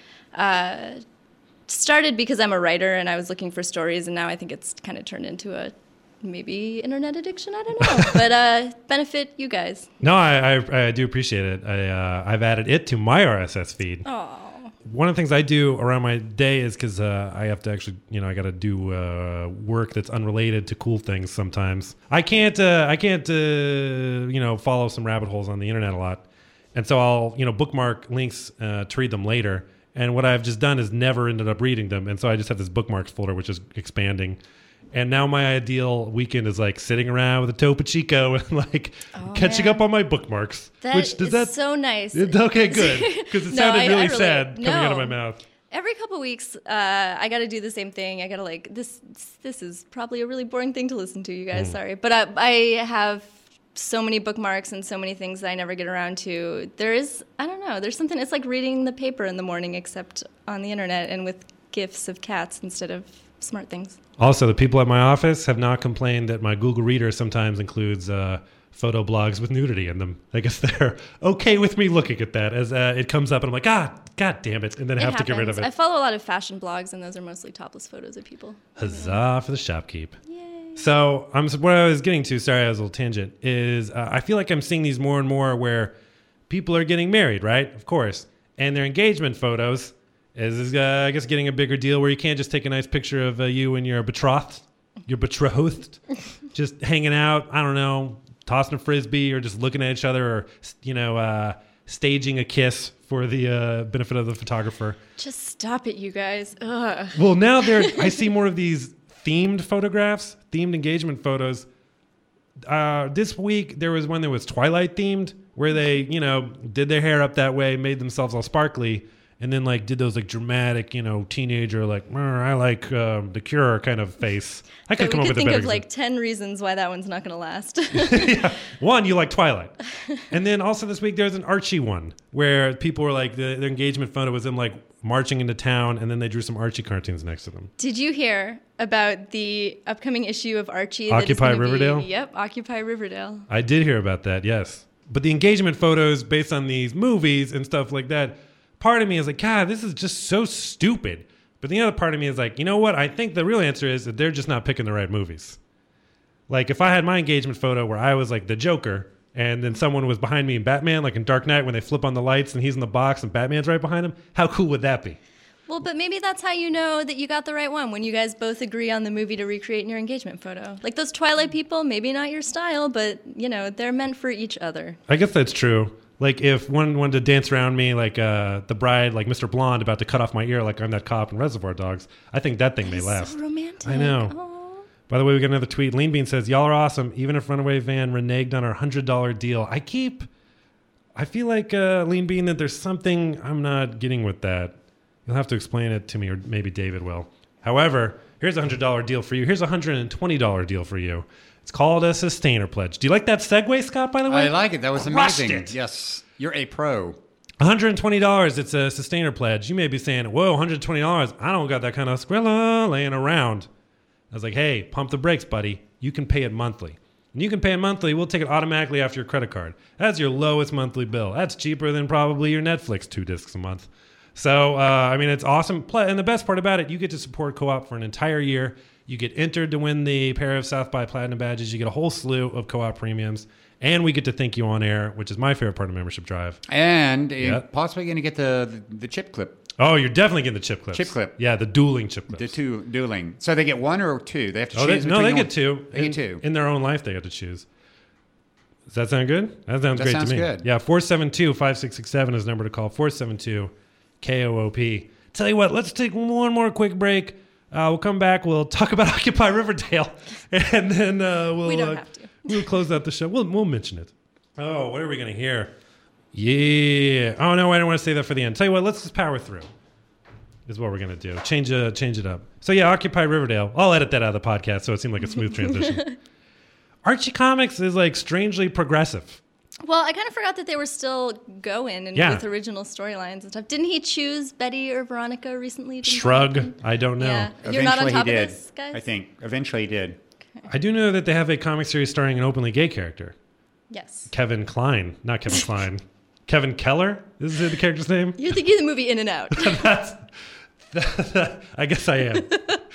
Uh, started because I'm a writer and I was looking for stories, and now I think it's kind of turned into a maybe internet addiction. I don't know, but uh, benefit you guys. No, I, I I do appreciate it. I uh, I've added it to my R S S feed. Oh, One of the things I do around my day is because uh, I have to actually, you know, I got to do uh, work that's unrelated to cool things sometimes. I can't, uh, I can't, uh, you know, follow some rabbit holes on the internet a lot, and so I'll, you know, bookmark links uh, to read them later. And what I've just done is never ended up reading them, and so I just have this bookmarks folder which is expanding. And now my ideal weekend is like sitting around with a Topo Chico and like Oh, catching man. up on my bookmarks. that which does is that so nice. It- okay, good, because it No, sounded I- I really relate. sad coming out of No. my mouth. Every couple weeks, uh, I got to do the same thing. I got to like this. This is probably a really boring thing to listen to, you guys. Mm. Sorry, but I, I have so many bookmarks and so many things that I never get around to. There is, I don't know. There's something. It's like reading the paper in the morning, except on the internet and with gifs of cats instead of smart things. Also, the people at my office have not complained that my Google Reader sometimes includes uh, photo blogs with nudity in them. I guess they're okay with me looking at that as uh, it comes up, and I'm like, ah, god damn it, and then I It have to get rid of happens. it. I follow a lot of fashion blogs, and those are mostly topless photos of people. Huzzah for the shopkeep. Yay. So I'm what I was getting to. Sorry, I was a little tangent. Is uh, I feel like I'm seeing these more and more where people are getting married, right? Of course, and their engagement photos is, uh, I guess, getting a bigger deal where you can't just take a nice picture of uh, you and your betrothed, your betrothed, just hanging out. I don't know, tossing a frisbee or just looking at each other, or you know, uh, staging a kiss for the uh, benefit of the photographer. Just stop it, you guys. Ugh. Well, now there, I see more of these themed photographs, themed engagement photos. Uh, this week, there was one that was Twilight themed, where they, you know, did their hair up that way, made themselves all sparkly, and then like did those like dramatic, you know, teenager like I like um, the Cure kind of face. I could But come we up could with a think better of like example. ten reasons why that one's not going to last. Yeah. One, you like Twilight, and then also this week there's an Archie one where people were like the, their engagement photo was them like marching into town, and then they drew some Archie cartoons next to them. Did you hear about the upcoming issue of Archie? that is Occupy gonna be- Riverdale? Yep, Occupy Riverdale. I did hear about that, yes. But the engagement photos based on these movies and stuff like that, part of me is like, God, this is just so stupid. But the other part of me is like, you know what? I think the real answer is that they're just not picking the right movies. Like if I had my engagement photo where I was like the Joker and then someone was behind me in Batman, like in Dark Knight when they flip on the lights and he's in the box and Batman's right behind him, how cool would that be? Well, but maybe that's how you know that you got the right one, when you guys both agree on the movie to recreate in your engagement photo. Like those Twilight people, maybe not your style, but, you know, they're meant for each other. I guess that's true. Like if one wanted to dance around me like uh, the bride, like Mister Blonde, about to cut off my ear like I'm that cop in Reservoir Dogs, I think that thing may It's last. so romantic. I know. Aw. By the way, we got another tweet. Lean Bean says, y'all are awesome. Even if Runaway Van reneged on our one hundred dollars deal. I keep, I feel like, uh, Lean Bean, that there's something I'm not getting with that. You'll have to explain it to me, or maybe David will. However, here's a one hundred dollars deal for you. Here's a one hundred twenty dollars deal for you. It's called a Sustainer Pledge. Do you like that segue, Scott, by the way? I like it. That was Crushed amazing. it. Yes. You're a pro. one hundred twenty dollars. It's a Sustainer Pledge. You may be saying, whoa, one hundred twenty dollars. I don't got that kind of Skrilla laying around. I was like, hey, pump the brakes, buddy. You can pay it monthly. And you can pay it monthly. We'll take it automatically off your credit card. That's your lowest monthly bill. That's cheaper than probably your Netflix two discs a month. So, uh, I mean, it's awesome. And the best part about it, you get to support Co-op for an entire year. You get entered to win the pair of South by Platinum badges. You get a whole slew of Co-op premiums. And we get to thank you on air, which is my favorite part of Membership Drive. And Yep. you're possibly going to get the, the the chip clip, Oh, you're definitely getting the chip clips. Chip clip. Yeah, the dueling chip clips. the two dueling. So they get one or two. They have to Oh, they, choose. no, they between get one- two. They in, get two. In their own life, they get to choose. Does that sound good? That sounds That great sounds to me. good. Yeah, four seven two, five six six seven is the number to call. four seven two K O O P. Tell you what, let's take one more quick break. Uh, we'll come back. We'll talk about Occupy Riverdale. And then uh, we'll, We don't uh, have to. we'll close out the show. We'll, we'll mention it. Oh, what are we going to hear? Yeah. Oh, no, I don't want to say that for the end. Tell you what, let's just power through. Is what we're going to do. Change, uh, change it up. So, yeah, Occupy Riverdale. I'll edit that out of the podcast so it seemed like a smooth transition. Archie Comics is like strangely progressive. Well, I kind of forgot that they were still going and Yeah. with original storylines and stuff. Didn't he choose Betty or Veronica recently? Didn't he? Shrug. I don't know. Yeah. You're not on Eventually top he of did. this, guys? I think. Eventually he did. I do know that they have a comic series starring an openly gay character, Yes. Kevin Kline. Not Kevin Kline. Kevin Keller? Is the character's name? You're thinking of the movie In and Out. That's, I guess I am.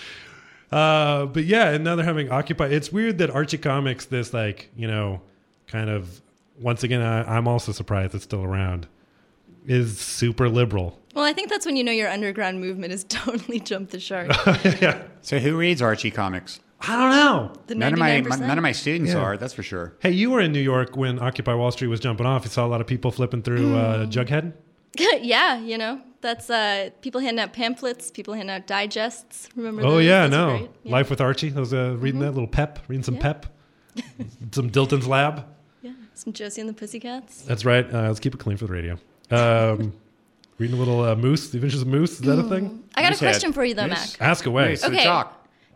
uh, but yeah, and now they're having Occupy. It's weird that Archie Comics, this like, you know, kind of, once again, I, I'm also surprised it's still around, is super liberal. Well, I think that's when you know your underground movement has totally jumped the shark. Yeah. So who reads Archie comics? I don't know. The None of my ninety-nine percent. none of my students Yeah. are. That's for sure. Hey, you were in New York when Occupy Wall Street was jumping off. You saw a lot of people flipping through uh, Jughead? Yeah, you know, that's uh, people handing out pamphlets, people handing out digests. Remember Oh, those? yeah, Those are no. great. Yeah. Life with Archie. I was uh, reading that little pep, reading some Yeah. pep. Some Dilton's Lab. Yeah, some Josie and the Pussycats. That's right. Uh, let's keep it clean for the radio. Um, reading a little uh, Moose, The Adventures of Moose. Is that a thing? I got a Moose head. question for you though, Moose. Mac. Ask away. Nice. So Okay. talk.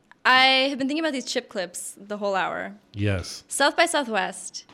I have been thinking about these chip clips the whole hour. Yes. South by Southwest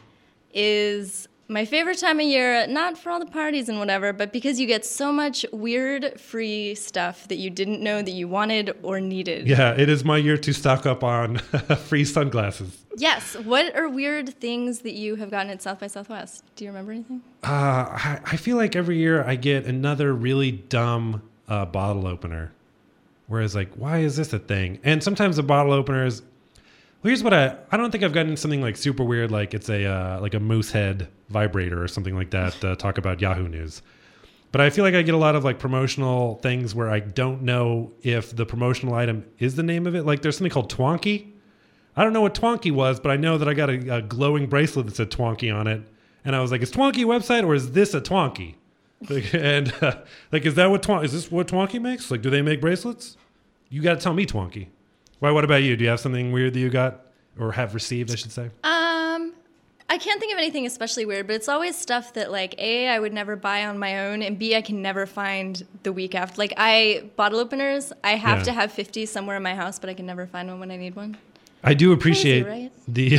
is my favorite time of year, not for all the parties and whatever, but because you get so much weird free stuff that you didn't know that you wanted or needed. Yeah, it is my year to stock up on free sunglasses. Yes. What are weird things that you have gotten at South by Southwest? Do you remember anything? Uh, I, I feel like every year I get another really dumb uh, bottle opener. Whereas, like, why is this a thing? And sometimes the bottle openers. Well, here's what I I don't think I've gotten something like super weird, like it's a uh, like a moose head vibrator or something like that. Uh, talk about Yahoo News. But I feel like I get a lot of like promotional things where I don't know if the promotional item is the name of it. Like there's something called Twonky. I don't know what Twonky was, but I know that I got a, a glowing bracelet that said Twonky on it, and I was like, is Twonky a website or is this a Twonky? Like, and uh, like, is that what Twonky? Is this what Twonky makes? Like, do they make bracelets? You got to tell me, Twonky. Why? What about you? Do you have something weird that you got or have received? I should say. Um, I can't think of anything especially weird, but it's always stuff that like A, I would never buy on my own, and B, I can never find the week after. Like I bottle openers, I have Yeah. to have fifty somewhere in my house, but I can never find one when I need one. I do appreciate Crazy, right? the.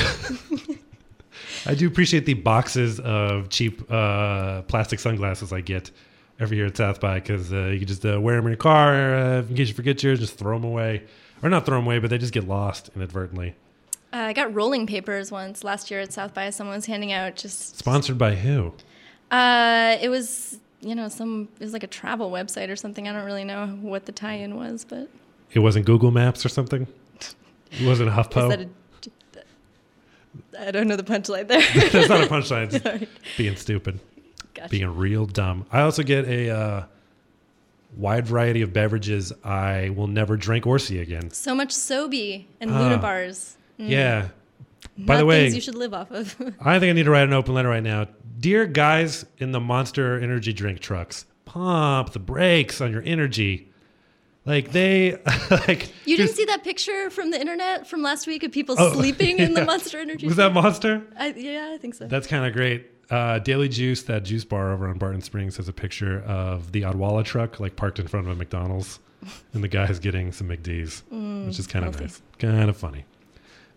I do appreciate the boxes of cheap uh, plastic sunglasses I get every year at South by because uh, you can just uh, wear them in your car uh, in case you forget yours, just throw them away. Or not throw them away, but they just get lost inadvertently. Uh, I got rolling papers once last year at South by. Someone was handing out just. Sponsored by who? Uh, it was you know some it was like a travel website or something. I don't really know what the tie-in was, but. It wasn't Google Maps or something? It wasn't Is HuffPo? that a, I don't know the punchline there. That's not a punchline. It's Sorry. being stupid. Gotcha. Being real dumb. I also get a uh, wide variety of beverages I will never drink or see again. So much Sobe and Ah. Luna bars. Yeah. By Not the way, things you should live off of. I think I need to write an open letter right now. Dear guys in the Monster energy drink trucks, pump the brakes on your energy. Like they, like You didn't just- see that picture from the internet from last week of people Oh, sleeping in the yeah. Monster Energy? Was that Monster? I, yeah, I think so. That's kind of great. Uh, Daily Juice, that juice bar over on Barton Springs, has a picture of the Odwalla truck like parked in front of a McDonald's, and the guy's getting some McD's, which is kind of healthy. nice, kind of funny.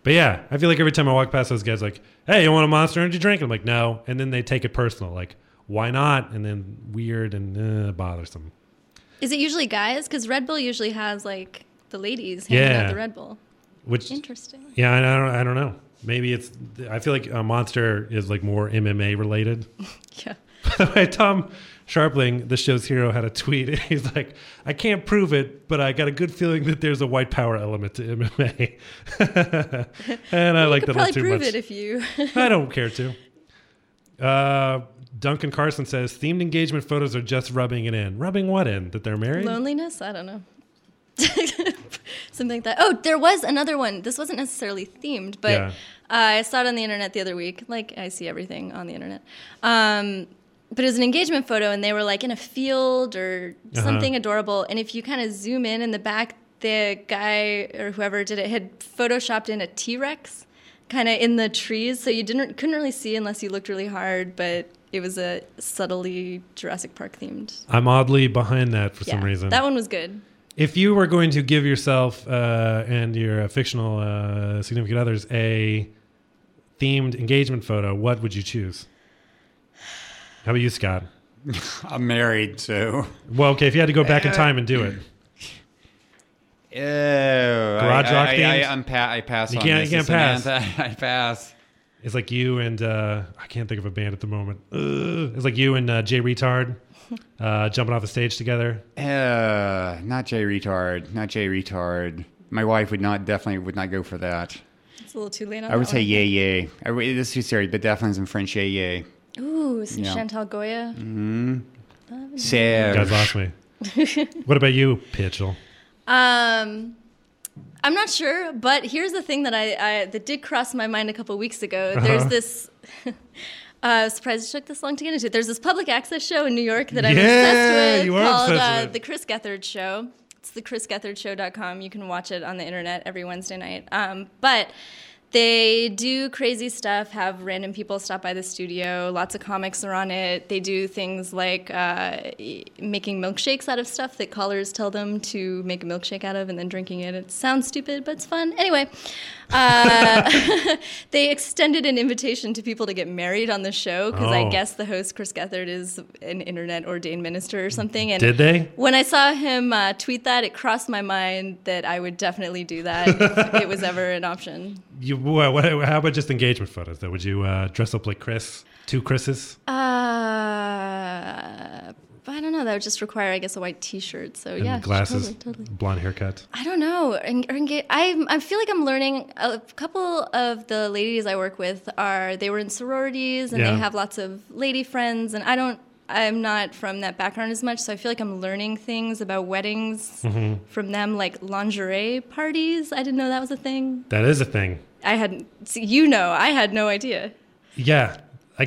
But yeah, I feel like every time I walk past those guys, like, hey, you want a Monster Energy drink? I'm like, no. And then they take it personal. Like, why not? And then weird and uh, bothersome. Is it usually guys? Because Red Bull usually has like the ladies handing Yeah. out the Red Bull. Which Interesting. Yeah, I don't. I don't know. Maybe it's. I feel like uh, Monster is like more M M A related. Yeah. By the way, Tom Sharpling, the show's hero, had a tweet. He's like, I can't prove it, but I got a good feeling that there's a white power element to M M A. And I You like could that a probably little too prove much. it if you. I don't care to. Uh, Duncan Carson says themed engagement photos are just rubbing it in. Rubbing what in? That they're married? Loneliness? I don't know. Something like that. Oh, there was another one. This wasn't necessarily themed, but Yeah. uh, I saw it on the internet the other week. Like, I see everything on the internet. Um, but it was an engagement photo, and they were like in a field or Uh-huh. something adorable. And if you kind of zoom in in the back, the guy or whoever did it had photoshopped in a T-Rex kind of in the trees. So you didn't couldn't really see unless you looked really hard, but it was a subtly Jurassic Park themed. I'm oddly behind that for Yeah, some reason. that one was good. If you were going to give yourself uh, and your uh, fictional uh, significant others a themed engagement photo, what would you choose? How about you, Scott? I'm married, so. Well, okay, if you had to go back in time and do it. Oh, Garage I, rock I, I, themes? I, I'm pa- I pass You on can't- this, you can't pass. Samantha. I pass. It's like you and, uh, I can't think of a band at the moment. Ugh. It's like you and uh, Jay Retard uh, jumping off the stage together. Uh, not Jay Retard. Not Jay Retard. My wife would not, definitely would not go for that. It's a little too late on I would that say one. yay yay. I would, this is too serious, but definitely some French yay yay. Ooh, some Yeah. Chantal Goya. Mm-hmm. You Serge. guys lost me. What about you, Pitchell? Um, I'm not sure, but here's the thing that I, I that did cross my mind a couple weeks ago. There's Uh-huh. this. Uh, surprised it took this long to get into. There's this public access show in New York that I'm Yeah, obsessed with you are called obsessed uh, with it. The Chris Gethard Show. It's the chris gethard show dot com. You can watch it on the internet every Wednesday night. Um, but they do crazy stuff, have random people stop by the studio. Lots of comics are on it. They do things like uh, making milkshakes out of stuff that callers tell them to make a milkshake out of and then drinking it. It sounds stupid, but it's fun. Anyway, uh, they extended an invitation to people to get married on the show because Oh. I guess the host, Chris Gethard, is an internet ordained minister or something. And Did they? when I saw him uh, tweet that, it crossed my mind that I would definitely do that if it was ever an option. You, what, what, how about just engagement photos, though? Would you uh, dress up like Chris? Two Chris's? Uh, I don't know. That would just require, I guess, a white T-shirt. So And yeah, glasses, totally, totally. blonde haircut. I don't know. En- or engage- I I feel like I'm learning. A couple of the ladies I work with are they were in sororities and Yeah. they have lots of lady friends, and I don't. I'm not from that background as much, so I feel like I'm learning things about weddings Mm-hmm. from them, like lingerie parties. I didn't know that was a thing. That is a thing. I hadn't. See, you know, I had no idea. Yeah. I,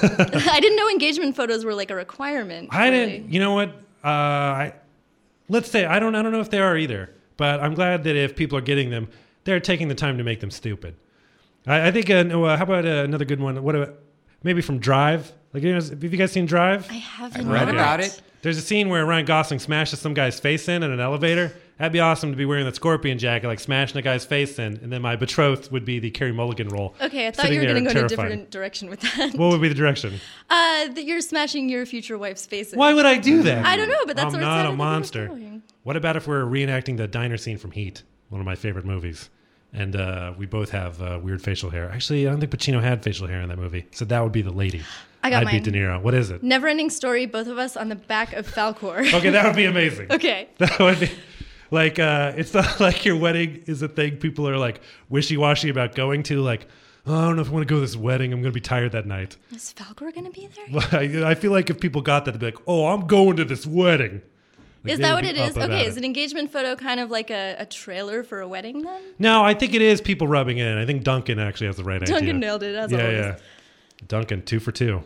I didn't know engagement photos were like a requirement. I really. didn't. You know what? Uh, I let's say I don't. I don't know if they are either. But I'm glad that if people are getting them, they're taking the time to make them stupid. I, I think. Uh, no, uh, how about uh, another good one? What about maybe from Drive? Like, you know, have you guys seen Drive? I haven't. I've read not. about it. There's a scene where Ryan Gosling smashes some guy's face in in an elevator. That'd be awesome to be wearing that scorpion jacket, like smashing a guy's face in, and then my betrothed would be the Carey Mulligan role. Okay, I thought sitting you were there going to go in a terrified. different direction with that. What would be the direction? Uh, that you're smashing your future wife's face in. Why would I do that? I don't know, but that's I'm what it not sounded a like you were monster. going. What about if we're reenacting the diner scene from Heat, one of my favorite movies, and uh, we both have uh, weird facial hair? Actually, I don't think Pacino had facial hair in that movie, so that would be the lady. I got I'd mine. be De Niro. What is it? Never-ending story, both of us on the back of Falcor. Okay, that would be amazing. Okay. That would be like uh, it's not like your wedding is a thing people are like wishy-washy about going to. Like, oh, I don't know if I want to go to this wedding. I'm going to be tired that night. Is Falcor going to be there? Well, I, I feel like if people got that, they'd be like, oh, I'm going to this wedding. Like, Is they that would what be it up is? about Okay, it. is an engagement photo kind of like a, a trailer for a wedding then? No, I think it is people rubbing it in. I think Duncan actually has the right idea. Duncan nailed it, as yeah, always. yeah. Duncan, two for two.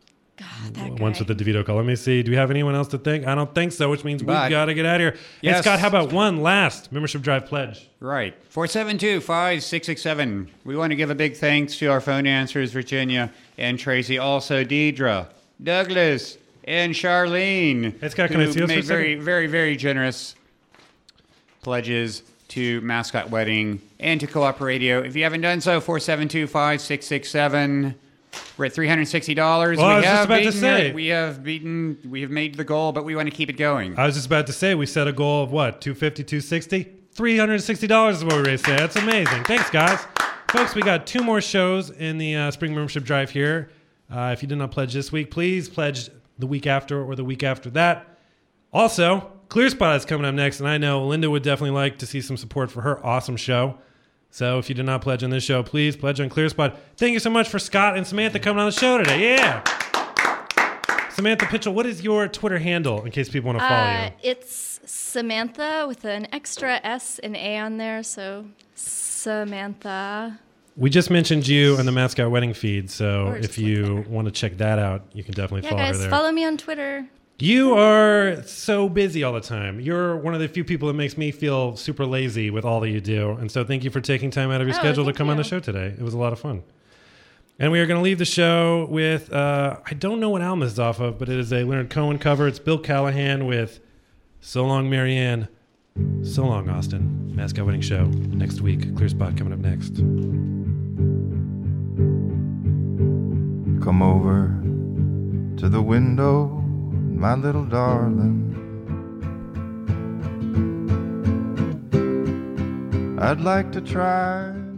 God, that guy. Once with the DeVito call. Let me see. Do we have anyone else to think? I don't think so, which means But- we've got to get out of here. Hey, Yes. Scott, how about one last membership drive pledge? Right. four seven two, five six six seven. We want to give a big thanks to our phone answers, Virginia and Tracy. Also, Deidre, Douglas, and Charlene. Hey, Scott, can I who see those for a made very, second? very, very generous pledges. to Mascot Wedding and to Co-op Radio. If you haven't done so, four seven two, five six six seven. We're at three hundred sixty dollars. Well, we I was have just about to beaten say. it. We have beaten, we have made the goal, but we want to keep it going. I was just about to say, we set a goal of what, two fifty, two sixty? three hundred sixty dollars is what we raised today. That's amazing. Thanks, guys. Folks, we got two more shows in the uh, Spring Membership Drive here. Uh, if you did not pledge this week, please pledge the week after or the week after that. Also, ClearSpot is coming up next, and I know Linda would definitely like to see some support for her awesome show. So if you did not pledge on this show, please pledge on ClearSpot. Thank you so much for Scott and Samantha coming on the show today. Yeah. Samantha Pitchell, what is your Twitter handle in case people want to follow Uh, you? it's Samantha with an extra S and A on there, so Samantha. We just mentioned you on the Mascot Wedding feed, so Or if just you look want to check that out, you can definitely Yeah, follow her guys, there. follow me on Twitter. You are so busy all the time. You're one of the few people that makes me feel super lazy with all that you do. And so thank you for taking time out of your Oh, schedule to thank come on the you. show today. It was a lot of fun. And we are going to leave the show with, uh, I don't know what album this is off of, but it is a Leonard Cohen cover. It's Bill Callahan with So Long, Marianne. So long, Austin. Mascot Wedding Show next week. ClearSpot coming up next. Come over to the window, my little darling. I'd like to try